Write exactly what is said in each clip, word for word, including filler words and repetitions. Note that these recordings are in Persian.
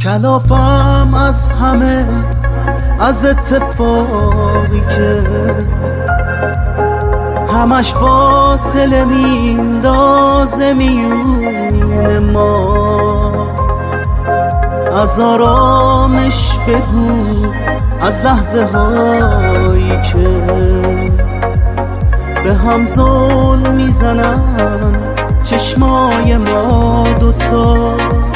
کلافم از همه، از اتفاقی که همش فاصله میندازه میون ما. از آرامش بگو، از لحظه هایی که به هم ظلم میزنن چشمای ما دوتا.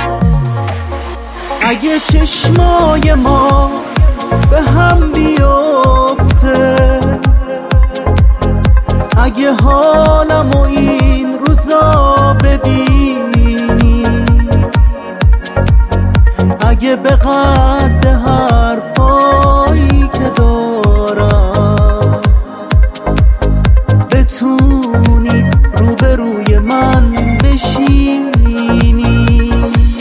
اگه چشمای ما به هم بیفته، اگه حالمو این روزا ببینی، اگه به قد حرفایی که دارم بتونی روبروی من بشینی،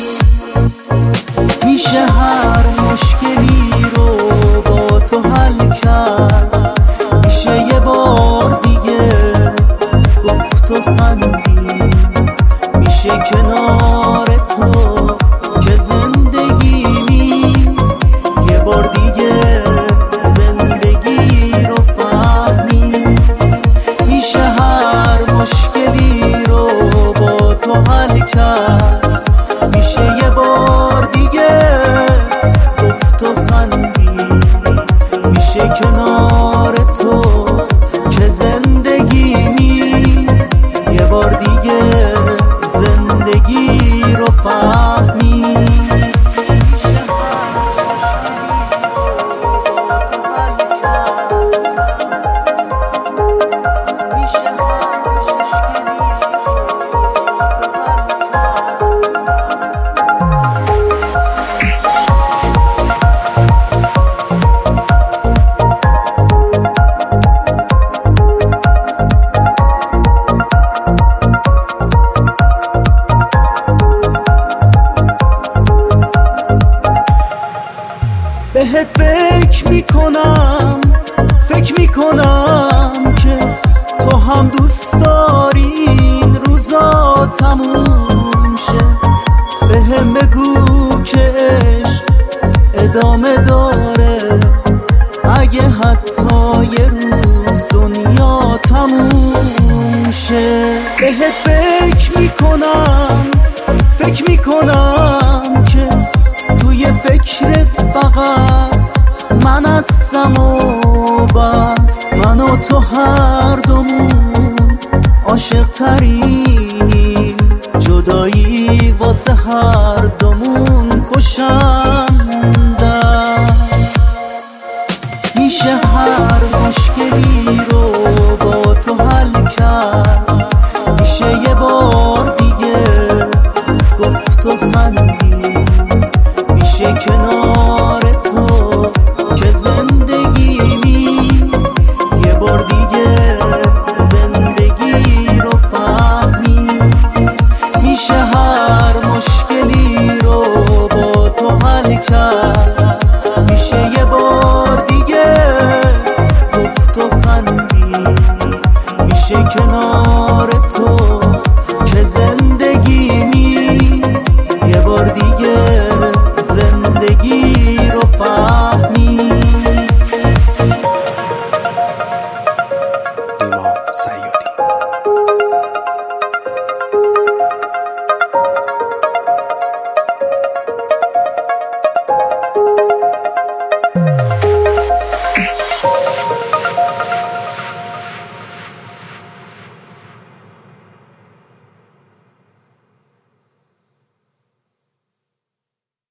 میشه هر مشکلی رو با تو حل کرد. میشه یه بار دیگه گفت و خندی، میشه کنار تو که زندگی می یه بار دیگه زندگی رو فهمی. میشه هر مشکلی رو با تو حل کرد. میشه یه بار دیگه گفت و خندی، میشه کنار تو که زندگی می یه بار دیگه زندگی رو فهمی. بهت فکر میکنم، فکر میکنم که تو هم دوست داری این روزا تموم شه. بهم بگو که عشق ادامه داره، اگه حتی یه روز دنیا تموم شه. بهت فکر میکنم، فکر میکنم که توی فکرت فقط من هستم و بس. من و تو هر دومون عاشق ترینیم، جدایی واسه هر دومون کشنده. میشه هر مشکلی رو با تو حل کرد. میشه یه بار